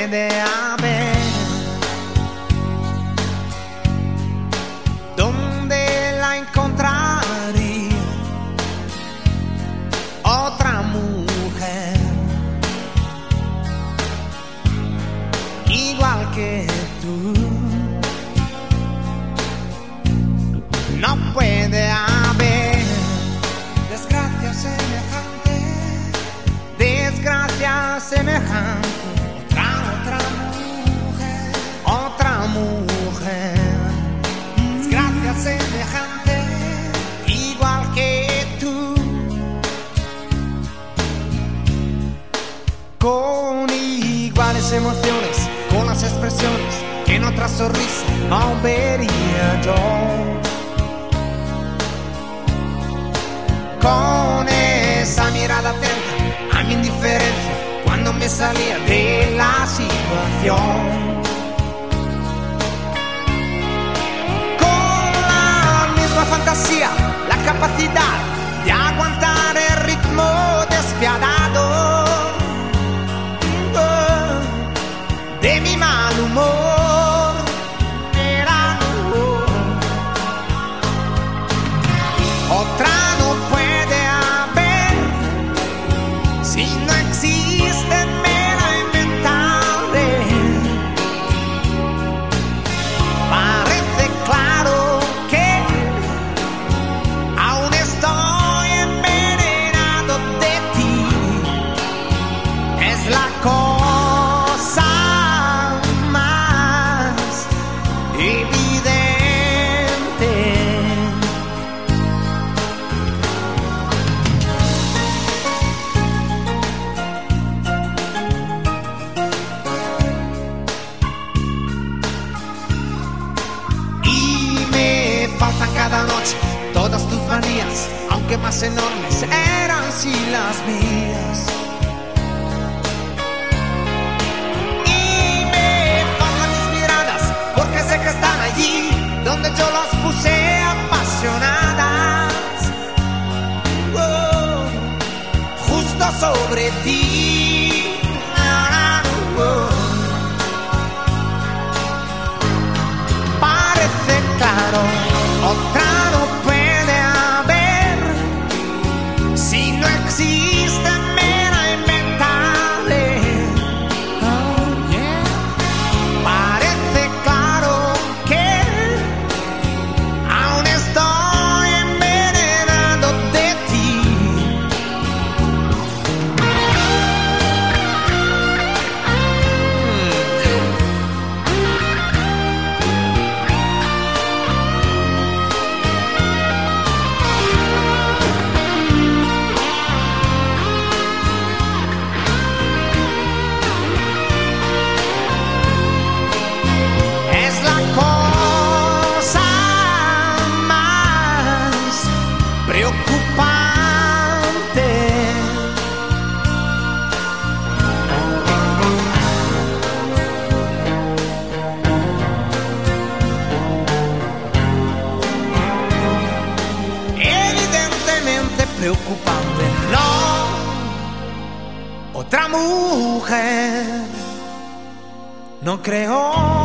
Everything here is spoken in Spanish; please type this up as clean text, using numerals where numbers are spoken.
puede haber donde la encontraría otra mujer igual que tú. No puede haber desgracia semejante, otra mujer, desgracia semejante, igual que tú, con iguales emociones, con las expresiones que en otra sonrisa no vería yo, con esa mirada atenta a mi indiferencia cuando me salía de la situación, con la misma fantasía, la capacidad de aguantar el ritmo despiadado de mi mal humor. Era otra no puede haber si no existe mera inventable. Parece claro que aún estoy envenenado de ti. Es la cosa más evidente. Faltan cada noche todas tus manías, aunque más enormes eran si las mías. Y me faltan mis miradas, porque sé que están allí donde yo las puse apasionadas, justo sobre ti. Parece claro, otra no puede haber si no existe mera inventable. Oh, yeah. Parece claro que aún estoy envenenado de ti. Preocupante. Evidentemente preocupante, no. Otra mujer, no creo.